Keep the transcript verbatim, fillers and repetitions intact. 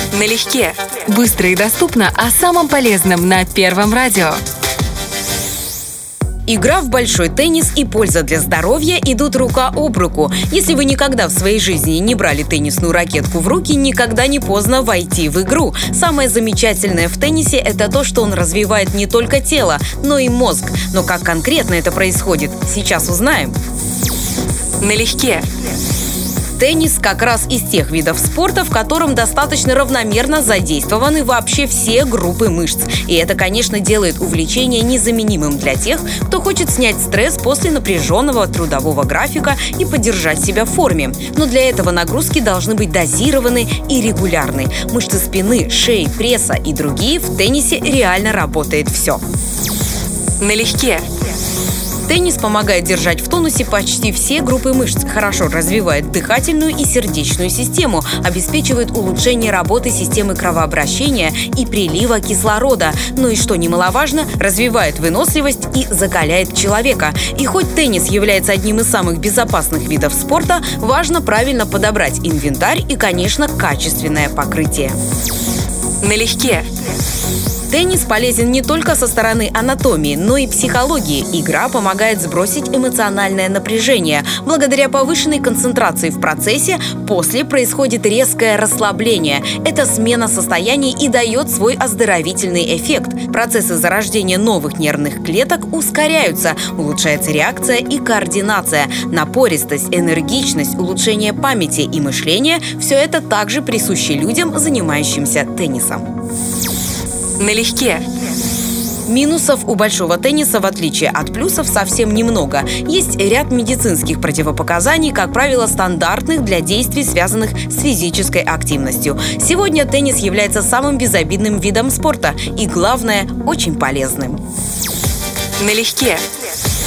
Налегке. Быстро и доступно о самом полезном на Первом радио. Игра в большой теннис и польза для здоровья идут рука об руку. Если вы никогда в своей жизни не брали теннисную ракетку в руки, никогда не поздно войти в игру. Самое замечательное в теннисе – это то, что он развивает не только тело, но и мозг. Но как конкретно это происходит, сейчас узнаем. Налегке. Теннис как раз из тех видов спорта, в котором достаточно равномерно задействованы вообще все группы мышц. И это, конечно, делает увлечение незаменимым для тех, кто хочет снять стресс после напряженного трудового графика и поддержать себя в форме. Но для этого нагрузки должны быть дозированы и регулярны. Мышцы спины, шеи, пресса и другие в теннисе реально работает все. Налегке. Теннис помогает держать в тонусе почти все группы мышц, хорошо развивает дыхательную и сердечную систему, обеспечивает улучшение работы системы кровообращения и прилива кислорода, ну и, что немаловажно, развивает выносливость и закаляет человека. И хоть теннис является одним из самых безопасных видов спорта, важно правильно подобрать инвентарь и, конечно, качественное покрытие. Налегке. Теннис полезен не только со стороны анатомии, но и психологии. Игра помогает сбросить эмоциональное напряжение. Благодаря повышенной концентрации в процессе после происходит резкое расслабление. Это смена состояний и дает свой оздоровительный эффект. Процессы зарождения новых нервных клеток ускоряются, улучшается реакция и координация. Напористость, энергичность, улучшение памяти и мышления – все это также присуще людям, занимающимся теннисом. Налегке. Минусов у большого тенниса, в отличие от плюсов, совсем немного. Есть ряд медицинских противопоказаний, как правило, стандартных для действий, связанных с физической активностью. Сегодня теннис является самым безобидным видом спорта и, главное, очень полезным. Налегке.